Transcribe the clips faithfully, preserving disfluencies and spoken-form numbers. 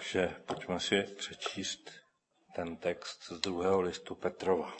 Takže pojďme si přečíst ten text z druhého listu Petrova.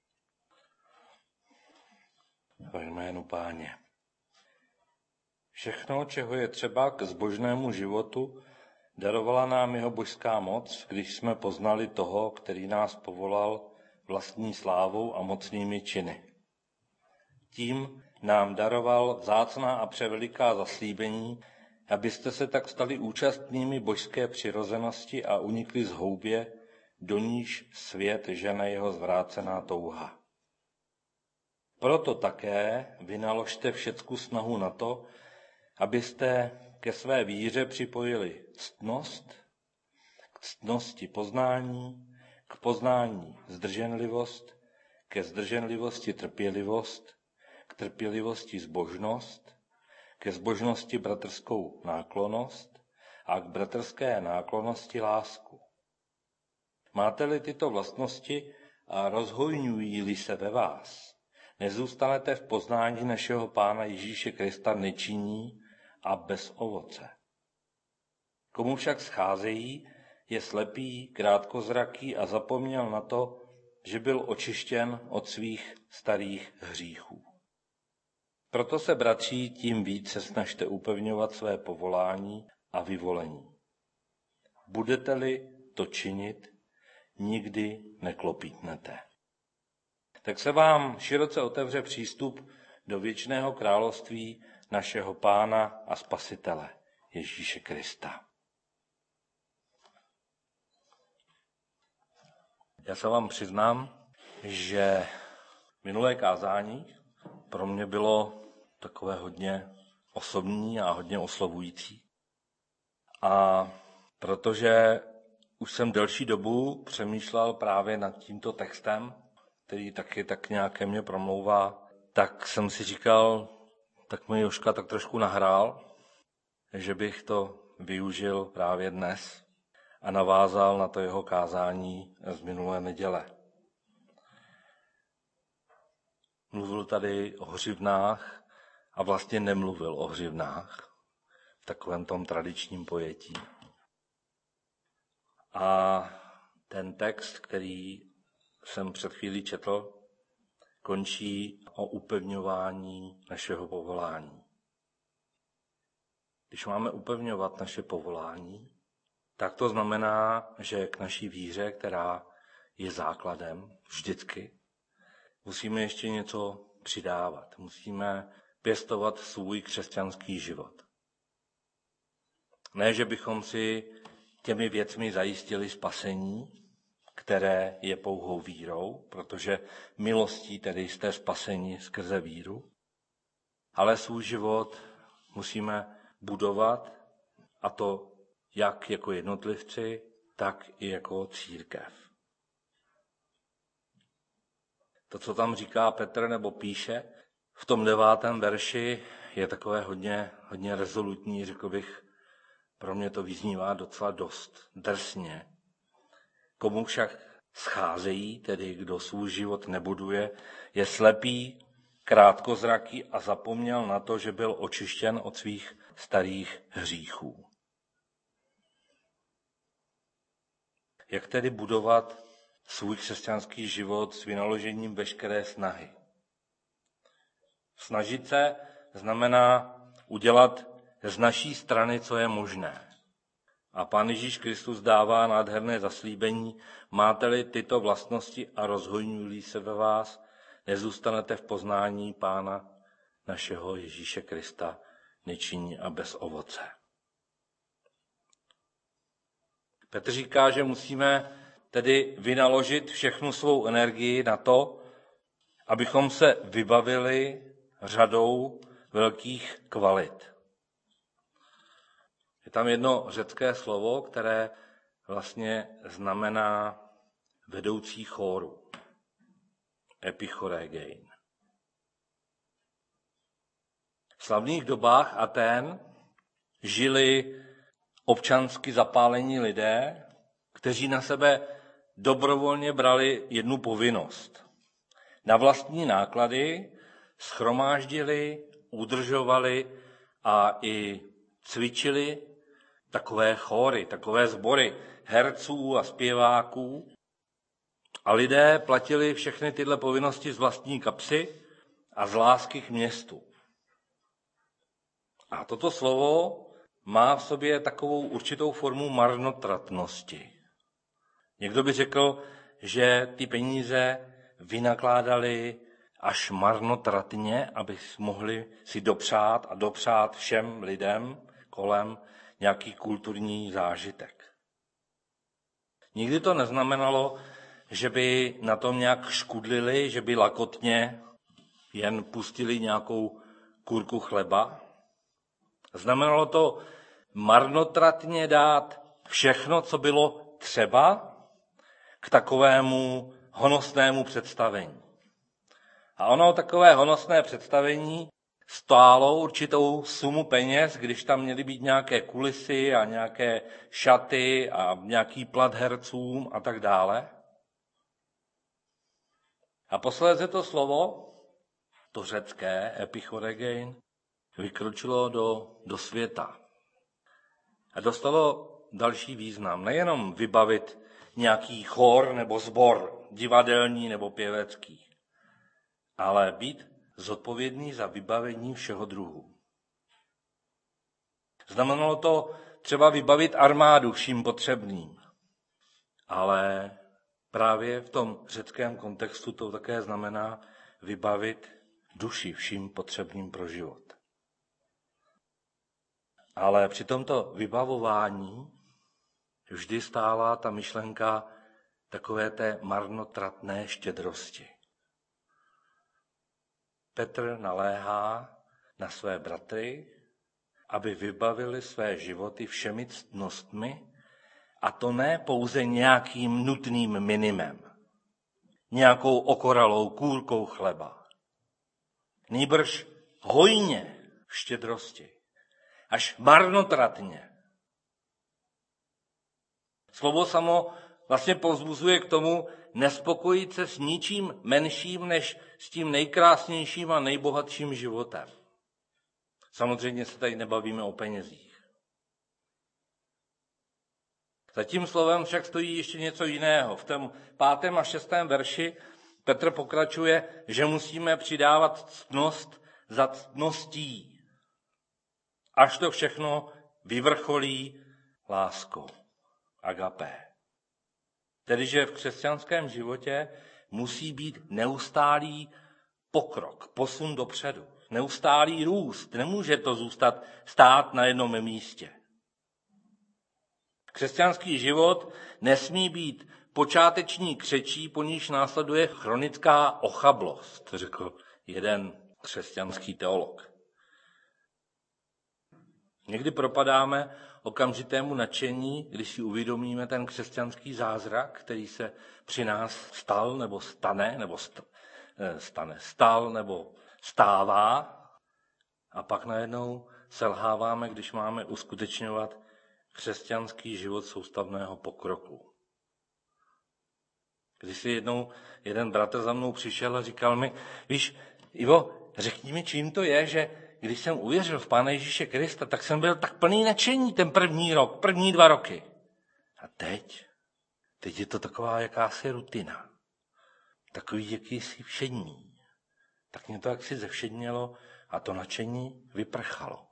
Ve jménu Páně. Všechno, čeho je třeba k zbožnému životu, darovala nám jeho božská moc, když jsme poznali toho, který nás povolal vlastní slávou a mocnými činy. Tím nám daroval vzácná a převeliká zaslíbení, abyste se tak stali účastnými božské přirozenosti a unikli z houbě, do níž svět žene jeho zvrácená touha. Proto také vynaložte všecku snahu na to, abyste ke své víře připojili ctnost, k ctnosti poznání, k poznání zdrženlivost, ke zdrženlivosti trpělivost, k trpělivosti zbožnost, ke zbožnosti bratrskou náklonnost a k bratrské náklonnosti lásku. Máte-li tyto vlastnosti a rozhojňují-li se ve vás, nezůstanete v poznání našeho Pána Ježíše Krista nečinní a bez ovoce. Komu však scházejí, je slepý, krátkozraký a zapomněl na to, že byl očištěn od svých starých hříchů. Proto se, bratři, tím více snažte upevňovat své povolání a vyvolení. Budete-li to činit, nikdy neklopítnete. Tak se vám široce otevře přístup do věčného království našeho Pána a Spasitele Ježíše Krista. Já se vám přiznám, že minulé kázání pro mě bylo takové hodně osobní a hodně oslovující. A protože už jsem delší dobu přemýšlel právě nad tímto textem, který taky tak nějak ke mně promlouvá, tak jsem si říkal, tak mi Jožka tak trošku nahrál, že bych to využil právě dnes a navázal na to jeho kázání z minulé neděle. Mluvil tady o hřivnách a vlastně nemluvil o hřivnách v takovém tom tradičním pojetí. A ten text, který jsem před chvílí četl, končí o upevňování našeho povolání. Když máme upevňovat naše povolání, tak to znamená, že k naší víře, která je základem vždycky, musíme ještě něco přidávat. Musíme pěstovat svůj křesťanský život. Ne, že bychom si těmi věcmi zajistili spasení, které je pouhou vírou, protože milostí tedy jste spaseni skrze víru, ale svůj život musíme budovat, a to jak jako jednotlivci, tak i jako církev. To, co tam říká Petr nebo píše v tom devátém verši, je takové hodně, hodně rezolutní, řekl bych, pro mě to vyznívá docela dost drsně. Komu však scházejí, tedy kdo svůj život nebuduje, je slepý, krátkozraký a zapomněl na to, že byl očištěn od svých starých hříchů. Jak tedy budovat svůj křesťanský život s vynaložením veškeré snahy? Snažit se znamená udělat z naší strany, co je možné. A Pán Ježíš Kristus dává nádherné zaslíbení, máte-li tyto vlastnosti a rozhojňují se ve vás, nezůstanete v poznání Pána našeho Ježíše Krista nečinní a bez ovoce. Petr říká, že musíme tedy vynaložit všechnu svou energii na to, abychom se vybavili řadou velkých kvalit. Je tam jedno řecké slovo, které vlastně znamená vedoucí chóru. Epichoregein. V slavných dobách Athén žili občansky zapálení lidé, kteří na sebe dobrovolně brali jednu povinnost. Na vlastní náklady shromáždili, udržovali a i cvičili takové chóry, takové sbory herců a zpěváků. A lidé platili všechny tyhle povinnosti z vlastní kapsy a z lásky k městu. A toto slovo má v sobě takovou určitou formu marnotratnosti. Někdo by řekl, že ty peníze vynakládali až marnotratně, aby mohli si dopřát a dopřát všem lidem kolem nějaký kulturní zážitek. Nikdy to neznamenalo, že by na tom nějak škudlili, že by lakotně jen pustili nějakou kůrku chleba. Znamenalo to marnotratně dát všechno, co bylo třeba k takovému honosnému představení. A ono takové honosné představení stálo určitou sumu peněz, když tam měly být nějaké kulisy a nějaké šaty a nějaký plat hercům a tak dále. A posléze to slovo, to řecké epichoregein, vykročilo do, do světa. A dostalo další význam. Nejenom vybavit nějaký chór nebo sbor, divadelní nebo pěvecký, ale být zodpovědný za vybavení všeho druhu. Znamenalo to třeba vybavit armádu vším potřebným, ale právě v tom řeckém kontextu to také znamená vybavit duši vším potřebným pro život. Ale při tomto vybavování vždy stála ta myšlenka takové té marnotratné štědrosti. Petr naléhá na své bratry, aby vybavili své životy všemi ctnostmi, a to ne pouze nějakým nutným minimem, nějakou okoralou kůrkou chleba. Nýbrž hojně v štědrosti, až marnotratně. Slovo samo vlastně povzbuzuje k tomu nespokojit se s ničím menším, než s tím nejkrásnějším a nejbohatším životem. Samozřejmě se tady nebavíme o penězích. Za tím slovem však stojí ještě něco jiného. V tom pátém a šestém verši Petr pokračuje, že musíme přidávat ctnost za ctností, až to všechno vyvrcholí láskou, agapé. Tedy, že v křesťanském životě musí být neustálý pokrok, posun dopředu, neustálý růst. Nemůže to zůstat stát na jednom místě. Křesťanský život nesmí být počáteční křečí, po níž následuje chronická ochablost, řekl jeden křesťanský teolog. Někdy propadáme okamžitému nadšení, když si uvědomíme ten křesťanský zázrak, který se při nás stal nebo stane, nebo st- stane, stal nebo stává, a pak najednou selháváme, když máme uskutečňovat křesťanský život soustavného pokroku. Když si jednou jeden bratr za mnou přišel a říkal mi, víš, Ivo, řekni mi, čím to je, že když jsem uvěřil v Pána Ježíše Krista, tak jsem byl tak plný nadšení ten první rok, první dva roky. A teď? Teď je to taková jakási rutina. Takový jakýsi všední. Tak mě to jaksi zevšednělo a to nadšení vyprchalo.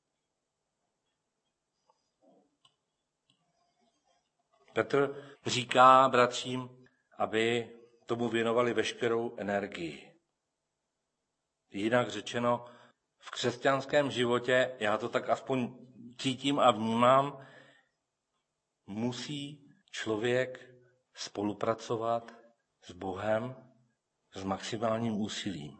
Petr říká bratřím, aby tomu věnovali veškerou energii. Jinak řečeno, v křesťanském životě, já to tak aspoň cítím a vnímám, musí člověk spolupracovat s Bohem s maximálním úsilím.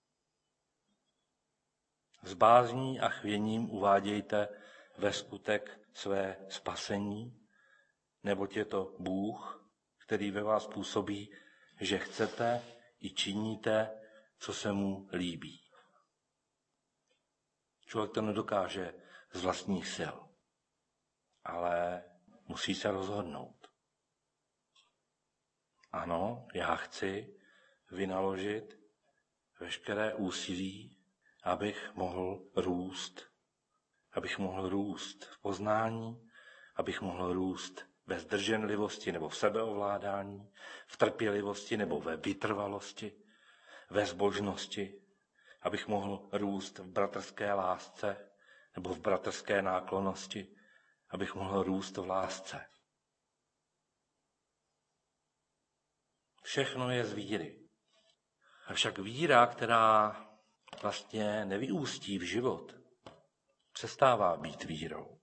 S bázní a chvěním uvádějte ve skutek své spasení, neboť je to Bůh, který ve vás působí, že chcete i činíte, co se mu líbí. Člověk to nedokáže z vlastních sil, ale musí se rozhodnout. Ano, já chci vynaložit veškeré úsilí, abych mohl růst. Abych mohl růst v poznání, abych mohl růst ve zdrženlivosti nebo v sebeovládání, v trpělivosti nebo ve vytrvalosti, ve zbožnosti, abych mohl růst v bratrské lásce nebo v bratrské náklonnosti, abych mohl růst v lásce. Všechno je z víry. Avšak víra, která vlastně nevyústí v život, přestává být vírou.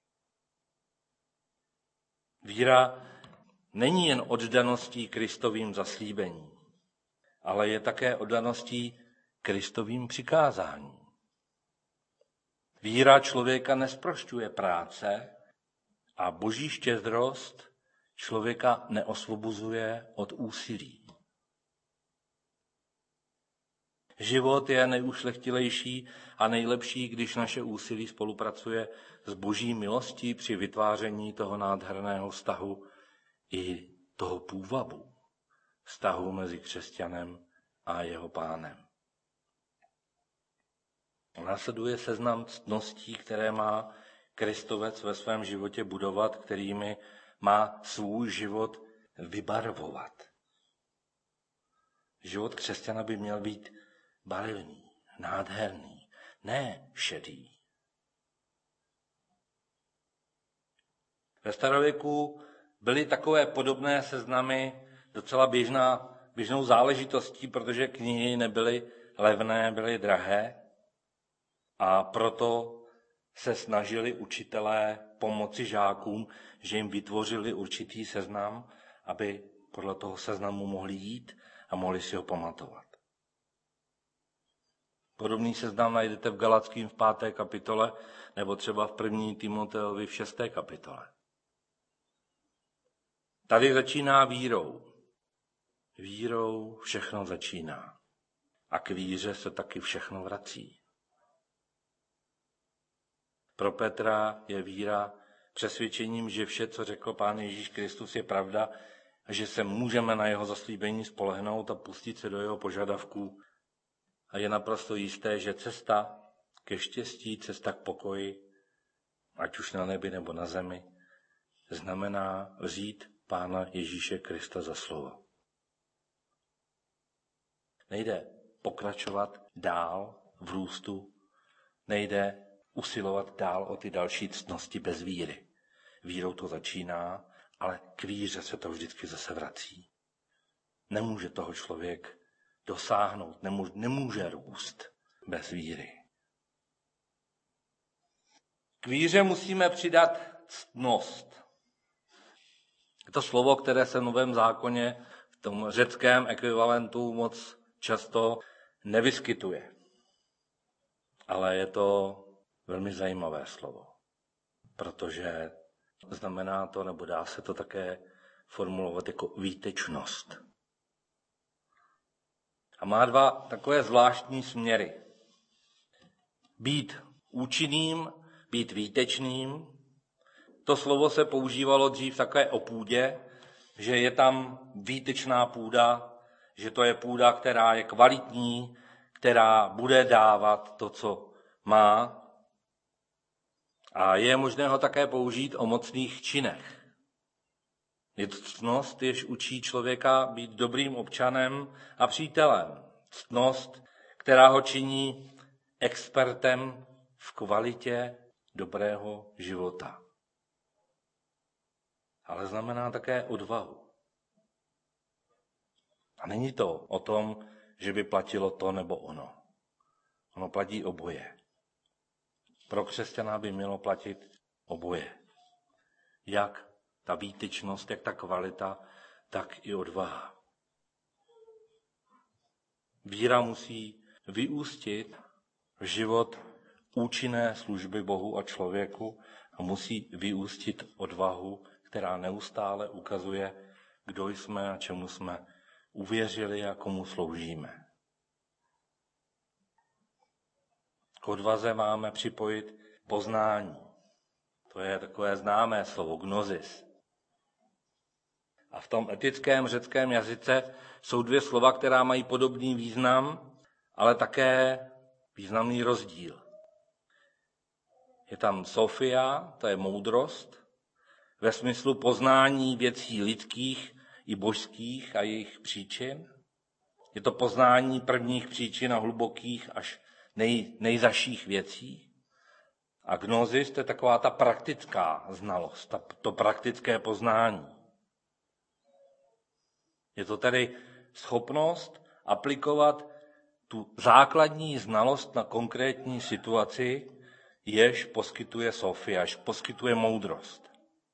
Víra není jen oddaností Kristovým zaslíbením, ale je také oddaností Kristovým přikázání. Víra člověka nezprošťuje práce a boží štědrost člověka neosvobozuje od úsilí. Život je nejušlechtilejší a nejlepší, když naše úsilí spolupracuje s boží milostí při vytváření toho nádherného vztahu i toho půvabu, vztahu mezi křesťanem a jeho pánem. Následuje seznam ctností, které má Kristovec ve svém životě budovat, kterými má svůj život vybarvovat. Život křesťana by měl být barevný, nádherný, ne šedý. Ve starověku byly takové podobné seznamy docela běžná, běžnou záležitostí, protože knihy nebyly levné, byly drahé a proto se snažili učitelé pomoci žákům, že jim vytvořili určitý seznam, aby podle toho seznamu mohli jít a mohli si ho pamatovat. Podobný seznam najdete v Galackým v páté kapitole nebo třeba v první Timoteovi v šesté kapitole. Tady začíná vírou. Vírou všechno začíná. A k víře se taky všechno vrací. Pro Petra je víra přesvědčením, že vše, co řekl Pán Ježíš Kristus, je pravda a že se můžeme na jeho zaslíbení spolehnout a pustit se do jeho požadavků. A je naprosto jisté, že cesta ke štěstí, cesta k pokoji, ať už na nebi nebo na zemi, znamená vzít Pána Ježíše Krista za slovo. Nejde pokračovat dál v růstu, nejde usilovat dál o ty další ctnosti bez víry. Vírou to začíná, ale k víře se to vždycky zase vrací. Nemůže toho člověk dosáhnout, nemůže, nemůže růst bez víry. K víře musíme přidat ctnost. Je to slovo, které se v Novém zákoně v tom řeckém ekvivalentu moc často nevyskytuje. Ale je to velmi zajímavé slovo, protože znamená to, nebo dá se to také formulovat jako výtečnost. A má dva takové zvláštní směry. Být účinným, být výtečným. To slovo se používalo dřív také o půdě, že je tam výtečná půda, že to je půda, která je kvalitní, která bude dávat to, co má. A je možné ho také použít o mocných činech. Je to ctnost, jež učí člověka být dobrým občanem a přítelem. Ctnost, která ho činí expertem v kvalitě dobrého života. Ale znamená také odvahu. A není to o tom, že by platilo to nebo ono. Ono platí oboje. Pro křesťana by mělo platit oboje. Jak ta výtečnost, jak ta kvalita, tak i odvaha. Víra musí vyústit v život účinné služby Bohu a člověku a musí vyústit odvahu, která neustále ukazuje, kdo jsme a čemu jsme uvěřili a komu sloužíme. K odvaze máme připojit poznání. To je takové známé slovo, gnosis. A v tom etickém řeckém jazyce jsou dvě slova, která mají podobný význam, ale také významný rozdíl. Je tam sofia, to je moudrost, ve smyslu poznání věcí lidských i božských a jejich příčin. Je to poznání prvních příčin a hlubokých až nej, nejzaších věcí. A gnózis to je taková ta praktická znalost, ta, to praktické poznání. Je to tedy schopnost aplikovat tu základní znalost na konkrétní situaci, jež poskytuje Sofia, jež poskytuje moudrost.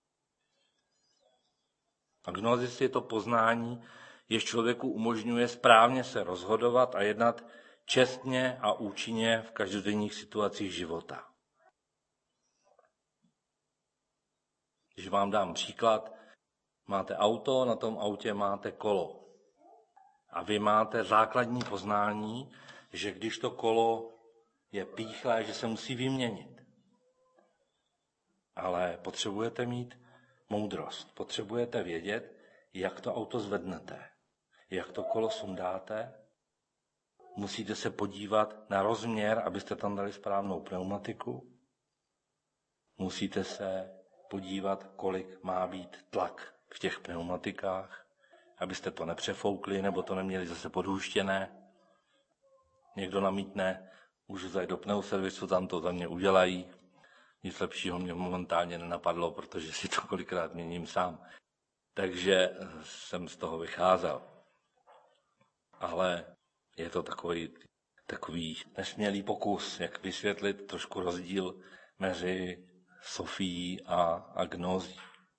A gnózis je to poznání, jež člověku umožňuje správně se rozhodovat a jednat čestně a účinně v každodenních situacích života. Když vám dám příklad, máte auto, na tom autě máte kolo. A vy máte základní poznání, že když to kolo je píchlé, že se musí vyměnit. Ale potřebujete mít moudrost. Potřebujete vědět, jak to auto zvednete, jak to kolo sundáte. Musíte se podívat na rozměr, abyste tam dali správnou pneumatiku. Musíte se podívat, kolik má být tlak v těch pneumatikách, abyste to nepřefoukli, nebo to neměli zase podhuštěné. Někdo namítne, můžu zajít do pneuservisu, tam to za mě udělají. Nic lepšího mě momentálně nenapadlo, protože si to kolikrát měním sám. Takže jsem z toho vycházel. Ale je to takový, takový nesmělý pokus, jak vysvětlit trošku rozdíl mezi Sofií a, a gnózí.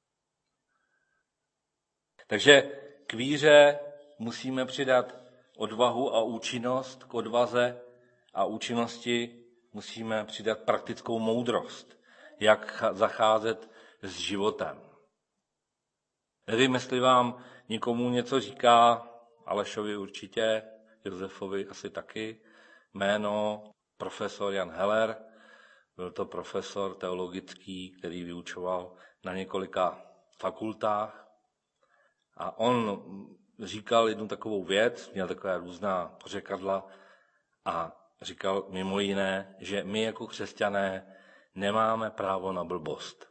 Takže k víře musíme přidat odvahu a účinnost, k odvaze a účinnosti musíme přidat praktickou moudrost, jak zacházet s životem. Nevím, jestli vám někomu něco říká, Alešovi určitě, Josefovi asi taky, jméno profesor Jan Heller. Byl to profesor teologický, který vyučoval na několika fakultách. A on říkal jednu takovou věc, měl takové různá pořekadla a říkal mimo jiné, že my jako křesťané nemáme právo na blbost.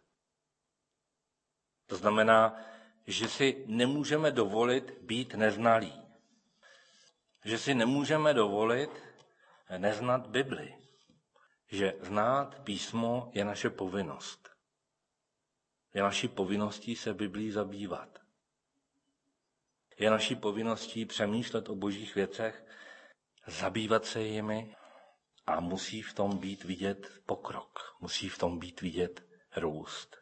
To znamená, že si nemůžeme dovolit být neznalí. Že si nemůžeme dovolit neznat Bibli. Že znát písmo je naše povinnost. Je naší povinností se Biblí zabývat. Je naší povinností přemýšlet o božích věcech, zabývat se jimi a musí v tom být vidět pokrok. Musí v tom být vidět růst.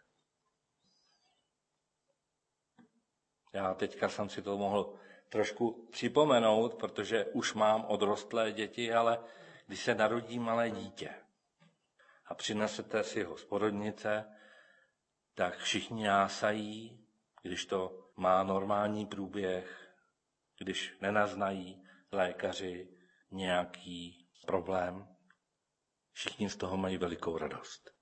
Já teďka jsem si to mohl trošku připomenout, protože už mám odrostlé děti, ale když se narodí malé dítě a přinesete si ho z porodnice, tak všichni jásají, když to má normální průběh, když nenaznají lékaři nějaký problém. Všichni z toho mají velikou radost.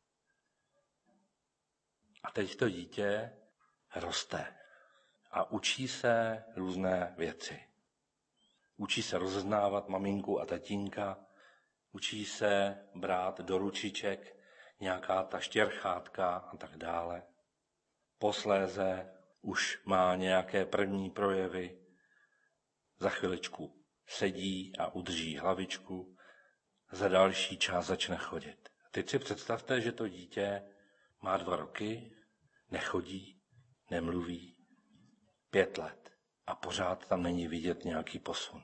A teď to dítě roste a učí se různé věci. Učí se rozeznávat maminku a tatínka, učí se brát do ručiček nějaká ta štěrchátka a tak dále. Posléze už má nějaké první projevy. Za chviličku sedí a udrží hlavičku, za další čas začne chodit. Teď si představte, že to dítě má dva roky, nechodí, nemluví, pět let a pořád tam není vidět nějaký posun.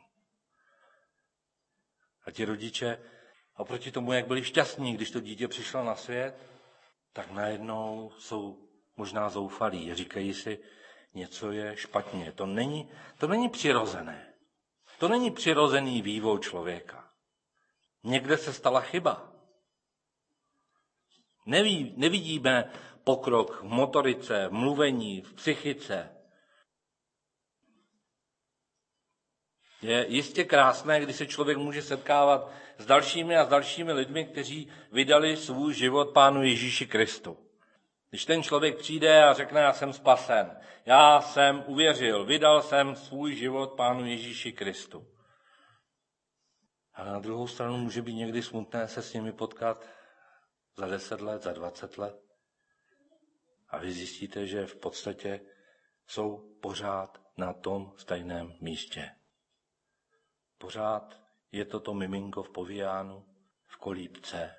A ti rodiče, oproti tomu, jak byli šťastní, když to dítě přišlo na svět, tak najednou jsou možná zoufalí. Říkají si, něco je špatně. To není, to není přirozené. To není přirozený vývoj člověka. Někde se stala chyba. Neví, nevidíme pokrok v motorice, v mluvení, v psychice. Je jistě krásné, když se člověk může setkávat s dalšími a s dalšími lidmi, kteří vydali svůj život Pánu Ježíši Kristu. Když ten člověk přijde a řekne, já jsem spasen, já jsem uvěřil, vydal jsem svůj život Pánu Ježíši Kristu. Ale na druhou stranu může být někdy smutné se s nimi potkat za deset let, za dvacet let. A vy zjistíte, že v podstatě jsou pořád na tom stejném místě. Pořád je to to miminko v povíjánu, v kolíbce.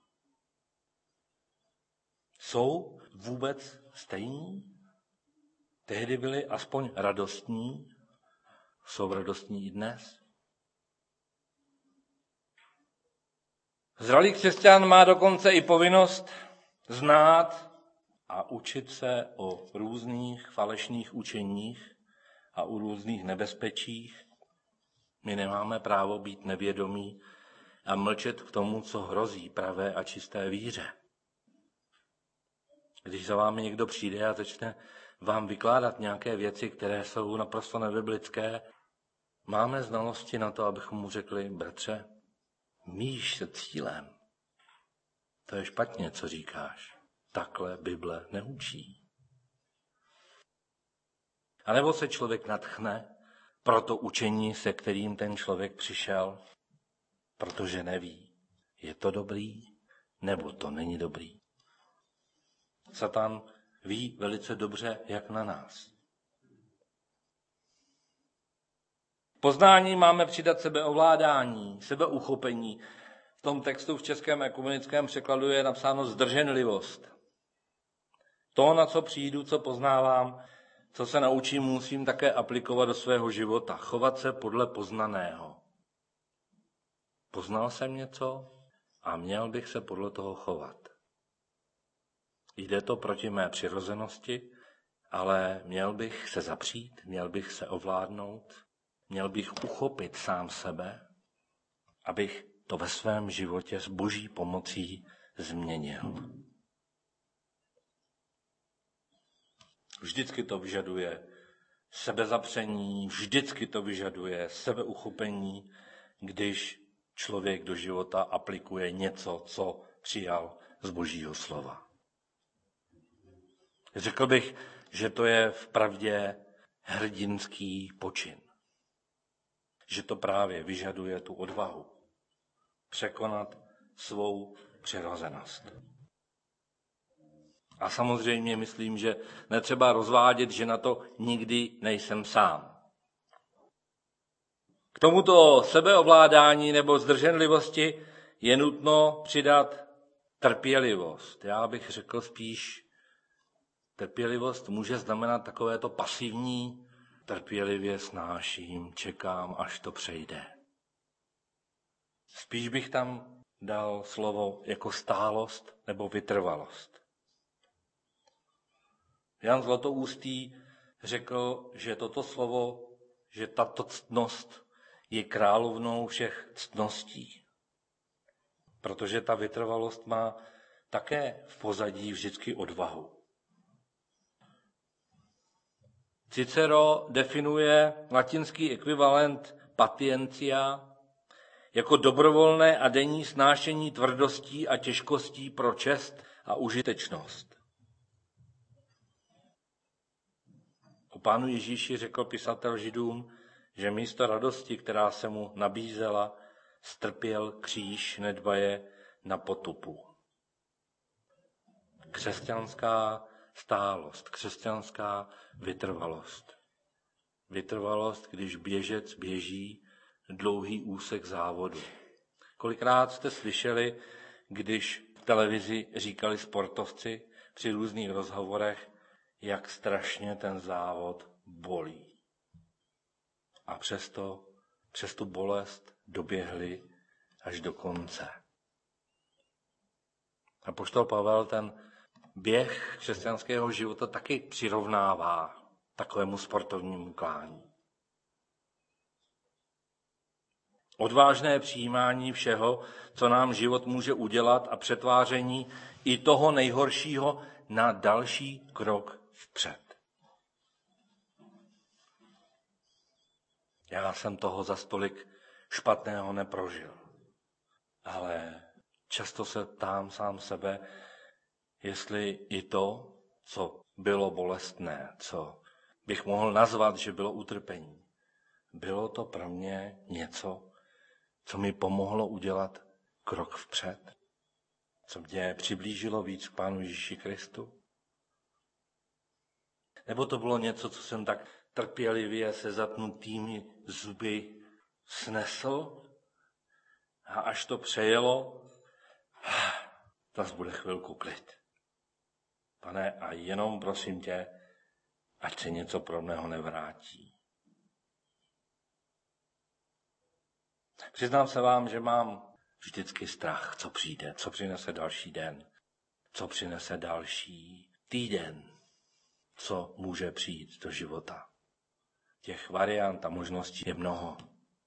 Jsou vůbec stejní? Tehdy byli aspoň radostní, jsou radostní i dnes. Zralý křesťan má dokonce i povinnost znát a učit se o různých falešných učeních a o různých nebezpečích. My nemáme právo být nevědomí a mlčet k tomu, co hrozí pravé a čisté víře. Když za vámi někdo přijde a začne vám vykládat nějaké věci, které jsou naprosto nebiblické, máme znalosti na to, abychom mu řekli, bratře, míjíš se cílem. To je špatně, co říkáš. Takhle Bible neučí. A nebo se člověk nadchne pro to učení, se kterým ten člověk přišel, protože neví, je to dobrý, nebo to není dobrý. Satan ví velice dobře, jak na nás. Poznání máme přidat sebeovládání, sebeuchopení. V tom textu v českém ekumenickém překladu je napsáno zdrženlivost. To, na co přijdu, co poznávám, co se naučím, musím také aplikovat do svého života. Chovat se podle poznaného. Poznal jsem něco a měl bych se podle toho chovat. Jde to proti mé přirozenosti, ale měl bych se zapřít, měl bych se ovládnout, měl bych uchopit sám sebe, abych to ve svém životě s Boží pomocí změnil. Vždycky to vyžaduje sebezapření, vždycky to vyžaduje sebeuchopení, když člověk do života aplikuje něco, co přijal z Božího slova. Řekl bych, že to je vpravdě hrdinský počin. Že to právě vyžaduje tu odvahu překonat svou přirozenost. A samozřejmě myslím, že netřeba rozvádět, že na to nikdy nejsem sám. K tomuto sebeovládání nebo zdrženlivosti je nutno přidat trpělivost. Já bych řekl spíš, trpělivost může znamenat takové to pasivní, trpělivě snáším, čekám, až to přejde. Spíš bych tam dal slovo jako stálost nebo vytrvalost. Jan Zlatoustý řekl, že toto slovo, že tato ctnost je královnou všech ctností. Protože ta vytrvalost má také v pozadí vždycky odvahu. Cicero definuje latinský ekvivalent patientia jako dobrovolné a denní snášení tvrdostí a těžkostí pro čest a užitečnost. O Pánu Ježíši řekl pisatel Židům, že místo radosti, která se mu nabízela, strpěl kříž nedbaje na potupu. Křesťanská stálost, křesťanská vytrvalost. Vytrvalost, když běžec běží dlouhý úsek závodu. Kolikrát jste slyšeli, když v televizi říkali sportovci při různých rozhovorech, jak strašně ten závod bolí. A přesto, přes tu bolest doběhli až do konce. Apoštol Pavel ten běh křesťanského života taky přirovnává takovému sportovnímu klání. Odvážné přijímání všeho, co nám život může udělat a přetváření i toho nejhoršího na další krok vpřed. Já jsem toho za stolik špatného neprožil, ale často se ptám sám sebe, jestli i to, co bylo bolestné, co bych mohl nazvat, že bylo utrpení, bylo to pro mě něco, co mi pomohlo udělat krok vpřed, co mě přiblížilo víc k Pánu Ježíši Kristu. Nebo to bylo něco, co jsem tak trpělivě se zapnutými zuby snesl a až to přejelo, zase bude chvilku klid. Pane, a jenom prosím tě, ať se něco podobného nevrátí. Přiznám se vám, že mám vždycky strach, co přijde, co přinese další den, co přinese další týden, co může přijít do života. Těch variant a možností je mnoho.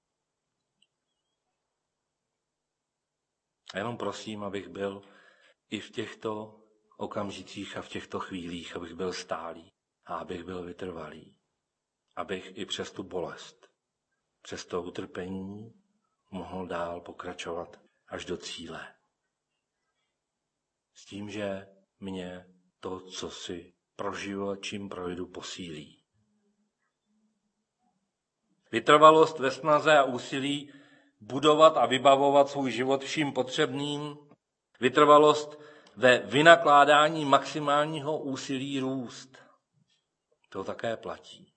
A jenom prosím, abych byl i v těchto okamžicích a v těchto chvílích, abych byl stálý a abych byl vytrvalý. Abych i přes tu bolest, přes to utrpení mohl dál pokračovat až do cíle. S tím, že mě to, co si prožiju a čím projdu, posílí. Vytrvalost ve snaze a úsilí budovat a vybavovat svůj život vším potřebným. Vytrvalost ve vynakládání maximálního úsilí růst. To také platí.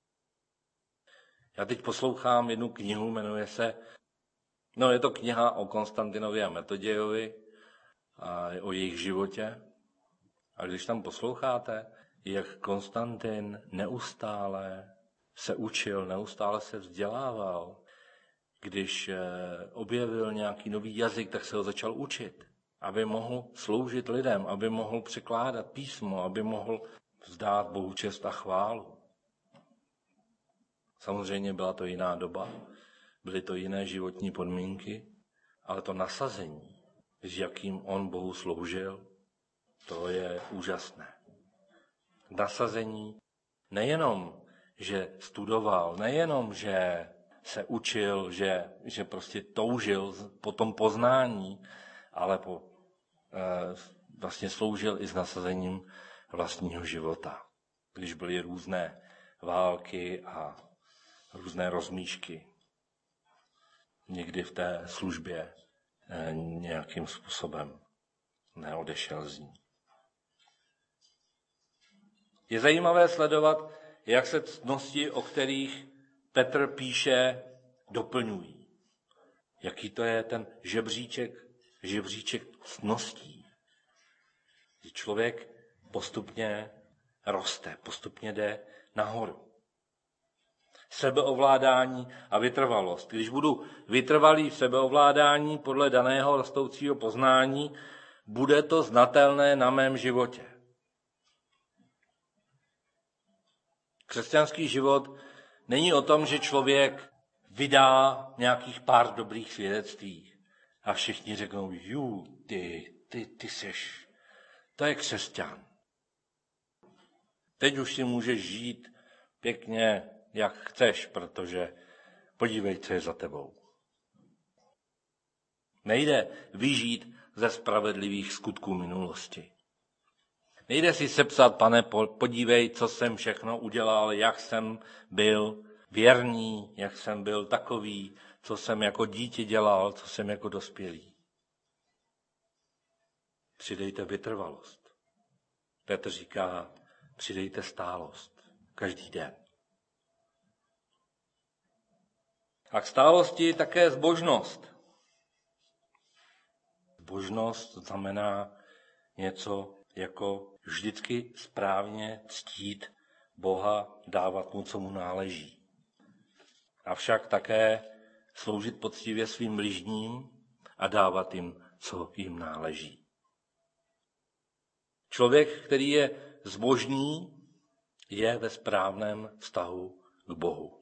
Já teď poslouchám jednu knihu, jmenuje se, no je to kniha o Konstantinovi a Metodějovi a o jejich životě. A když tam posloucháte, jak Konstantin neustále se učil, neustále se vzdělával, když objevil nějaký nový jazyk, tak se ho začal učit, aby mohl sloužit lidem, aby mohl překládat písmo, aby mohl vzdát Bohu čest a chválu. Samozřejmě byla to jiná doba, byly to jiné životní podmínky, ale to nasazení, s jakým on Bohu sloužil, to je úžasné. Nasazení nejenom, že studoval, nejenom, že se učil, že, že prostě toužil po tom poznání, ale po, e, vlastně sloužil i s nasazením vlastního života. Když byly různé války a různé rozmíšky, někdy v té službě e, nějakým způsobem neodešel z ní. Je zajímavé sledovat, jak se ctnosti, o kterých Petr píše, doplňují. Jaký to je ten žebříček, žebříček ctností. Že člověk postupně roste, postupně jde nahoru. Sebeovládání a vytrvalost. Když budu vytrvalý v sebeovládání podle daného rostoucího poznání, bude to znatelné na mém životě. Křesťanský život není o tom, že člověk vydá nějakých pár dobrých svědectví a všichni řeknou, jú, ty, ty, ty seš, to je křesťan. Teď už si můžeš žít pěkně, jak chceš, protože podívej, co je za tebou. Nejde vyžít ze spravedlivých skutků minulosti. Nejde si sepsat, pane, podívej, co jsem všechno udělal, jak jsem byl věrný, jak jsem byl takový, co jsem jako dítě dělal, co jsem jako dospělý. Přidejte vytrvalost. Petr říká, přidejte stálost. Každý den. A k stálosti také zbožnost. Zbožnost znamená něco jako vždycky správně ctít Boha, dávat mu, co mu náleží. Avšak také sloužit poctivě svým bližním a dávat jim, co jim náleží. Člověk, který je zbožný, je ve správném vztahu k Bohu.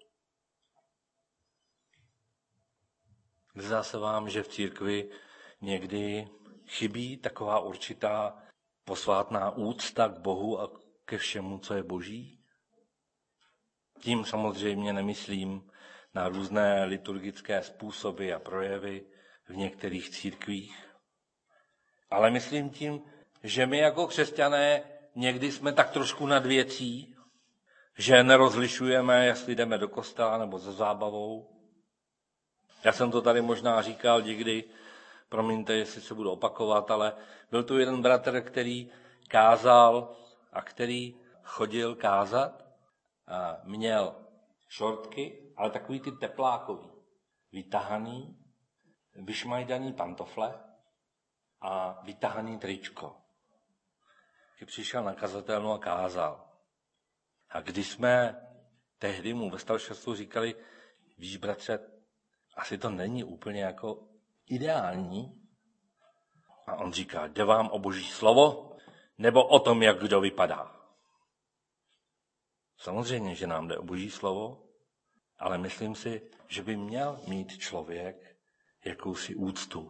Zdá se vám, že v církvi někdy chybí taková určitá posvátná úcta k Bohu a ke všemu, co je boží? Tím samozřejmě nemyslím na různé liturgické způsoby a projevy v některých církvích, ale myslím tím, že my jako křesťané někdy jsme tak trošku nad věcí, že nerozlišujeme, jestli jdeme do kostela nebo za zábavou. Já jsem to tady možná říkal někdy, promiňte, jestli se budu opakovat, ale byl tu jeden bratr, který kázal a který chodil kázat a měl šortky, ale takový ty teplákový, vytahaný, vyšmajdaný pantofle a vytahaný tričko. Když přišel na kazatelnu a kázal. A když jsme tehdy mu ve staršostvu říkali, víš, bratře, asi to není úplně jako ideální. A on říká, jde vám o Boží slovo, nebo o tom, jak kdo vypadá. Samozřejmě, že nám jde o Boží slovo, ale myslím si, že by měl mít člověk jakousi úctu.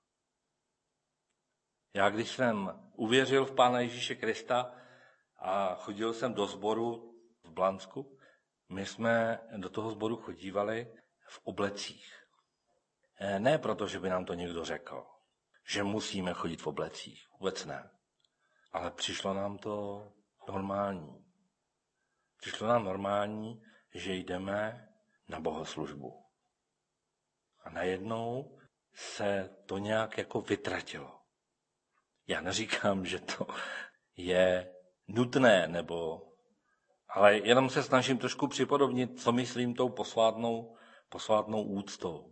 Já, když jsem uvěřil v Pána Ježíše Krista a chodil jsem do sboru v Blansku, my jsme do toho sboru chodívali v oblecích. Ne proto, že by nám to někdo řekl, že musíme chodit v oblecích. Vůbec ne. Ale přišlo nám to normální. Přišlo nám normální, že jdeme na bohoslužbu. A najednou se to nějak jako vytratilo. Já neříkám, že to je nutné, nebo, ale jenom se snažím trošku připodobnit, co myslím tou posvátnou, posvátnou úctou.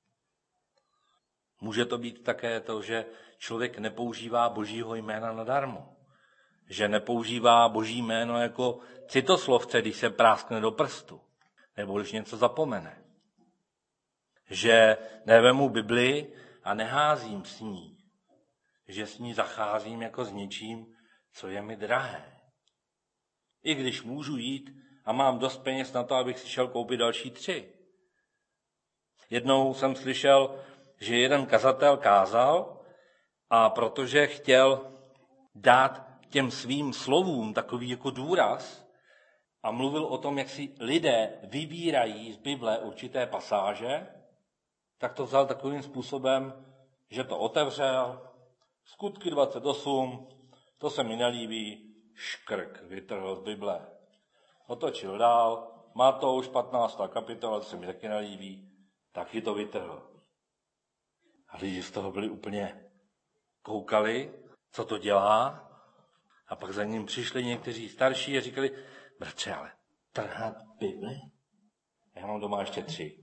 Může to být také to, že člověk nepoužívá Božího jména nadarmo. Že nepoužívá Boží jméno jako citoslovce, když se práskne do prstu, nebo když něco zapomene. Že nevemu Bibli a neházím s ní. Že s ní zacházím jako s něčím, co je mi drahé. I když můžu jít a mám dost peněz na to, abych si šel koupit další tři. Jednou jsem slyšel, že jeden kazatel kázal a protože chtěl dát těm svým slovům takový jako důraz a mluvil o tom, jak si lidé vybírají z Bible určité pasáže, tak to vzal takovým způsobem, že to otevřel, Skutky dvacet osm, to se mi nelíbí, škrk, vytrhl z Bible. Otočil dál, Matouš patnáctá kapitola, to se mi taky nelíbí, taky to vytrhl. A lidi z toho byli úplně koukali, co to dělá, a pak za ním přišli někteří starší a říkali, bratře, ale trhat Bibli? Já mám doma ještě tři.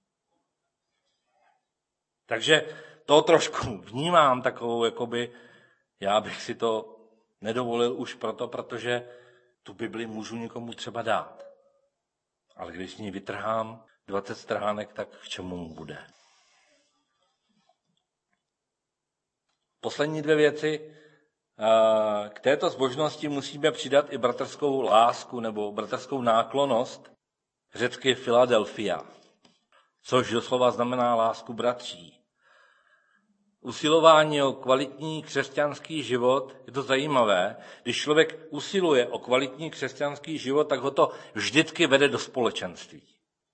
Takže to trošku vnímám takovou, jakoby, já bych si to nedovolil už proto, protože tu Bibli můžu někomu třeba dát. Ale když z ní vytrhám dvacet stránek, tak k čemu mu bude? Poslední dvě věci. K této zbožnosti musíme přidat i bratrskou lásku nebo bratrskou náklonnost, řecky Philadelphia, což doslova znamená lásku bratří. Usilování o kvalitní křesťanský život, je to zajímavé, když člověk usiluje o kvalitní křesťanský život, tak ho to vždycky vede do společenství.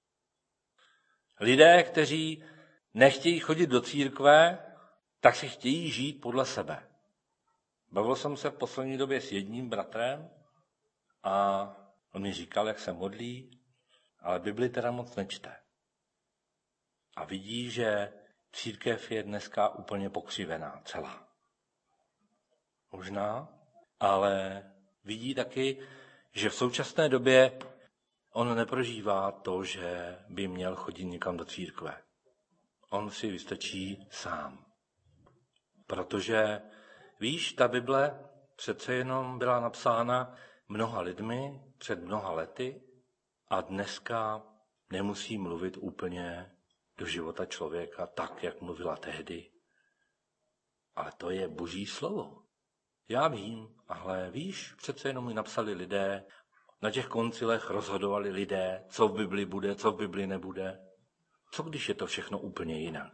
Lidé, kteří nechtějí chodit do církve, tak si chtějí žít podle sebe. Bavil jsem se v poslední době s jedním bratrem a on mi říkal, jak se modlí, ale Bibli teda moc nečte. A vidí, že církev je dneska úplně pokřivená celá. Možná, ale vidí taky, že v současné době on neprožívá to, že by měl chodit někam do církve. On si vystačí sám. Protože, víš, ta Bible přece jenom byla napsána mnoha lidmi před mnoha lety a dneska nemusí mluvit úplně do života člověka tak, jak mluvila tehdy. Ale to je Boží slovo. Já vím, ale víš, přece jenom mi napsali lidé, na těch koncilech rozhodovali lidé, co v Bibli bude, co v Bibli nebude. Co když je to všechno úplně jinak?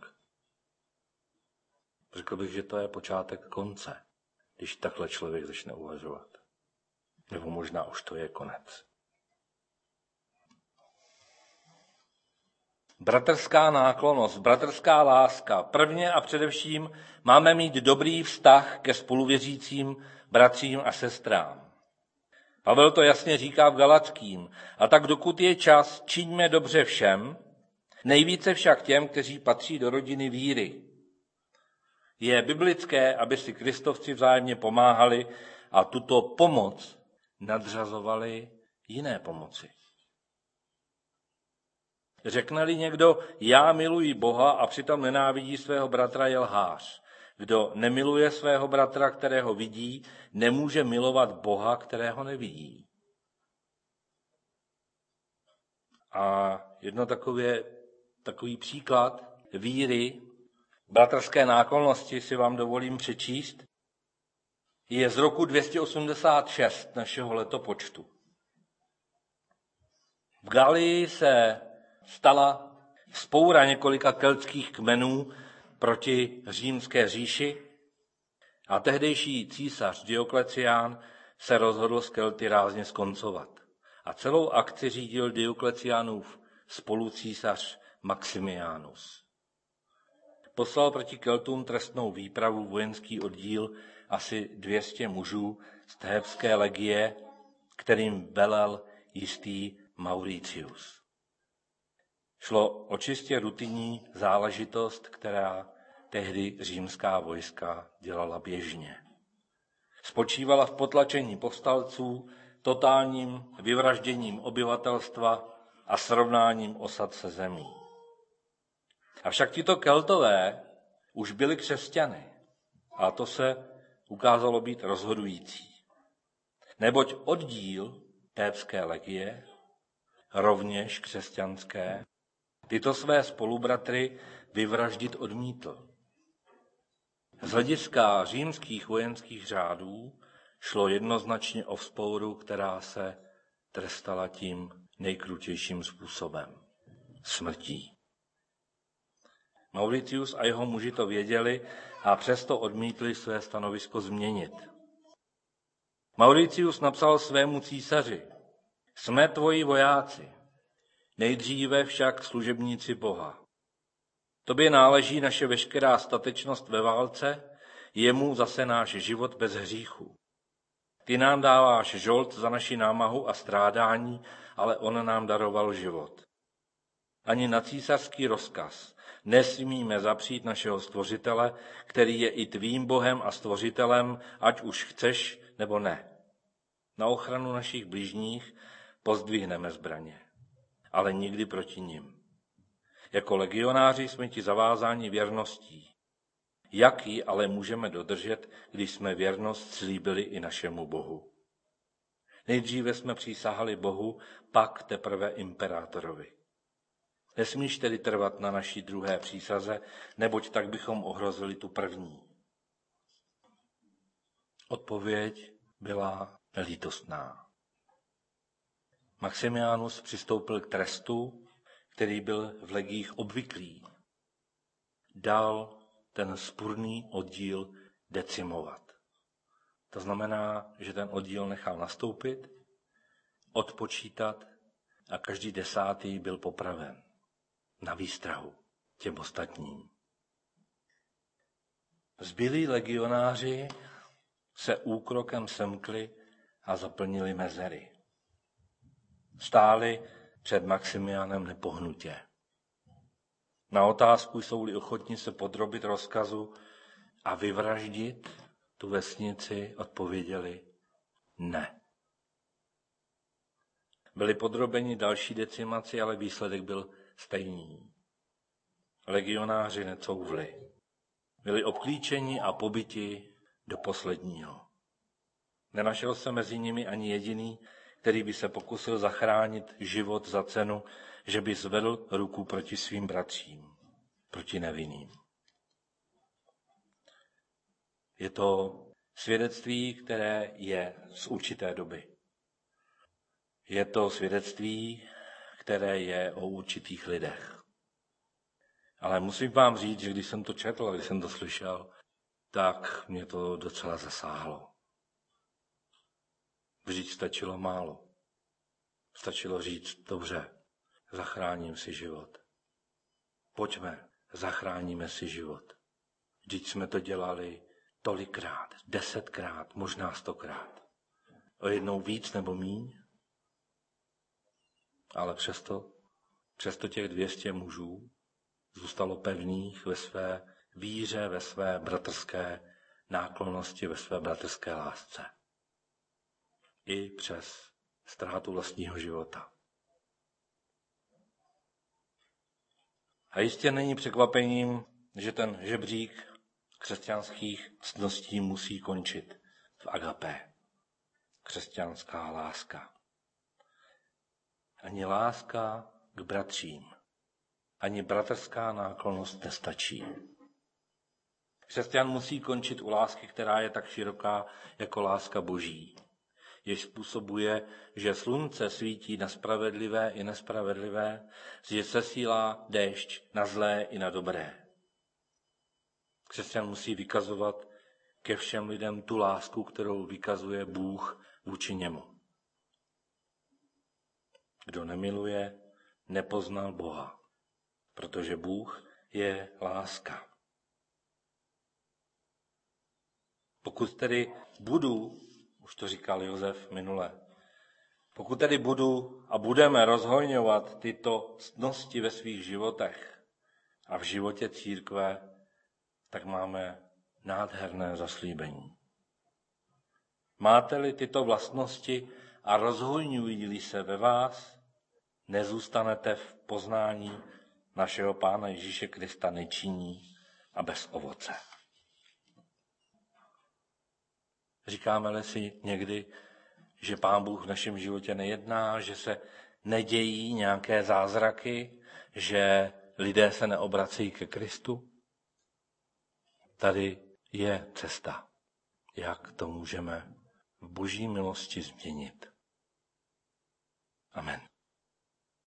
Řekl bych, že to je počátek konce, když takhle člověk začne uvažovat. Nebo možná už to je konec. Bratrská náklonnost, bratrská láska. Prvně a především máme mít dobrý vztah ke spoluvěřícím bratřím a sestrám. Pavel to jasně říká v Galackým. A tak dokud je čas, čiňme dobře všem, nejvíce však těm, kteří patří do rodiny víry. Je biblické, aby si kristovci vzájemně pomáhali a tuto pomoc nadřazovali jiné pomoci. Řekne-li někdo, já miluji Boha a přitom nenávidí svého bratra, je lhář. Kdo nemiluje svého bratra, kterého vidí, nemůže milovat Boha, kterého nevidí. A jedno takové, takový příklad víry, bratrské náklonnosti si vám dovolím přečíst, je z roku dvě stě osmdesát šest našeho letopočtu. V Galii se stala vzpoura několika keltských kmenů proti římské říši a tehdejší císař Dioklecián se rozhodl s Kelty rázně skoncovat. A celou akci řídil Diokleciánův spolucísař Maximianus. Poslal proti Keltům trestnou výpravu, vojenský oddíl asi dvě stě mužů z Thébské legie, kterým velel jistý Mauricius. Šlo o čistě rutinní záležitost, která tehdy římská vojska dělala běžně. Spočívala v potlačení povstalců, totálním vyvražděním obyvatelstva a srovnáním osad se zemí. Avšak tito Keltové už byli křesťany a to se ukázalo být rozhodující. Neboť oddíl Thébské legie, rovněž křesťanské, tyto své spolubratry vyvraždit odmítl. Z hlediska římských vojenských řádů šlo jednoznačně o vzpouru, která se trestala tím nejkrutějším způsobem – smrtí. Mauricius a jeho muži to věděli a přesto odmítli své stanovisko změnit. Mauricius napsal svému císaři: jsme tvoji vojáci, nejdříve však služebníci Boha. Tobě náleží naše veškerá statečnost ve válce, jemu zase náš život bez hříchu. Ty nám dáváš žolt za naši námahu a strádání, ale on nám daroval život. Ani na císařský rozkaz nesmíme zapřít našeho stvořitele, který je i tvým Bohem a stvořitelem, ať už chceš nebo ne. Na ochranu našich bližních pozdvihneme zbraně, ale nikdy proti nim. Jako legionáři jsme ti zavázáni věrností. Jak ji ale můžeme dodržet, když jsme věrnost slíbili i našemu Bohu? Nejdříve jsme přísahali Bohu, pak teprve imperátorovi. Nesmíš tedy trvat na naší druhé přísaze, neboť tak bychom ohrozili tu první. Odpověď byla nelítostná. Maximianus přistoupil k trestu, který byl v legiích obvyklý. Dal ten spurný oddíl decimovat. To znamená, že ten oddíl nechal nastoupit, odpočítat a každý desátý byl popraven na výstrahu těm ostatním. Zbylí legionáři se úkrokem semkli a zaplnili mezery. Stáli před Maximianem nepohnutě. Na otázku, jsou-li ochotní se podrobit rozkazu a vyvraždit tu vesnici, odpověděli ne. Byli podrobeni další decimaci, ale výsledek byl stejný. Legionáři necouvli. Byli obklíčeni a pobiti do posledního. Nenašel se mezi nimi ani jediný, který by se pokusil zachránit život za cenu, že by zvedl ruku proti svým bratřím, proti nevinným. Je to svědectví, které je z určité doby. Je to svědectví, které je o určitých lidech. Ale musím vám říct, že když jsem to četl a když jsem to slyšel, tak mě to docela zasáhlo. Vždyť stačilo málo. Stačilo říct, dobře, zachráním si život. Pojďme, zachráníme si život. Vždyť jsme to dělali tolikrát, desetkrát, možná stokrát. O jednou víc nebo míň. Ale přesto, přesto těch dvě stě mužů zůstalo pevných ve své víře, ve své bratrské náklonnosti, ve své bratrské lásce. i přes ztrátu vlastního života. A jistě není překvapením, že ten žebřík křesťanských ctností musí končit v agapé. Křesťanská láska. Ani láska k bratřím, ani bratrská náklonnost nestačí. Křesťan musí končit u lásky, která je tak široká jako láska Boží, jež způsobuje, že slunce svítí na spravedlivé i nespravedlivé, že sesílá déšť na zlé i na dobré. Křesťan musí vykazovat ke všem lidem tu lásku, kterou vykazuje Bůh vůči němu. Kdo nemiluje, nepoznal Boha, protože Bůh je láska. Pokud tedy budu, už to říkal Josef minule, pokud tedy budu a budeme rozhojňovat tyto ctnosti ve svých životech a v životě církve, tak máme nádherné zaslíbení. Máte-li tyto vlastnosti a rozhojňují-li se ve vás, nezůstanete v poznání našeho Pána Ježíše Krista nečinní a bez ovoce. Říkáme-li si někdy, že Pán Bůh v našem životě nejedná, že se nedějí nějaké zázraky, že lidé se neobracejí ke Kristu? Tady je cesta, jak to můžeme v Boží milosti změnit. Amen.